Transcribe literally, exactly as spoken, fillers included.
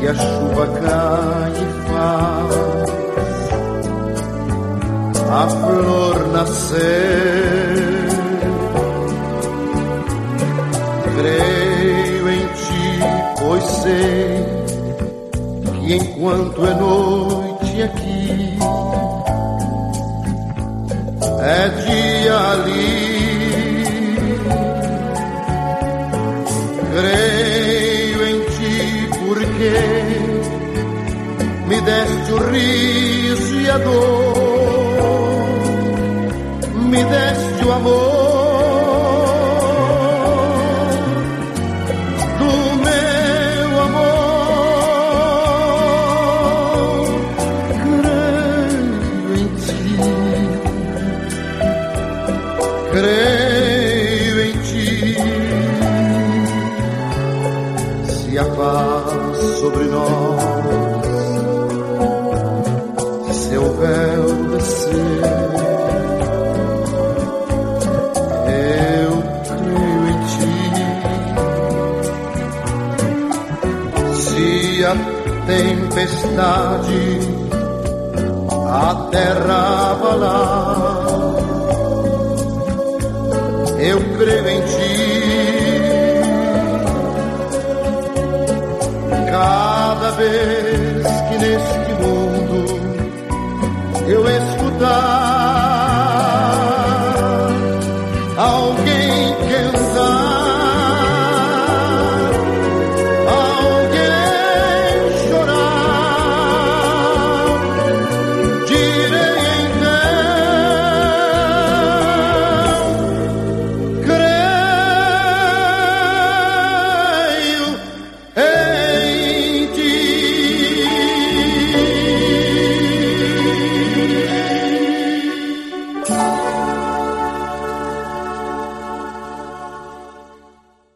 que a chuva cai e faz a flor nascer. Creio em ti, pois sei que enquanto é noite aqui, é dia ali. Creio em ti porque me deste o riso e a dor, me deste o amor do meu amor. Creio em ti, creio em ti. Se a paz sobre nós seu véu descer, eu creio em ti. Se a tempestade a terra abalar, eu creio em ti. Cada vez que neste mundo eu escutar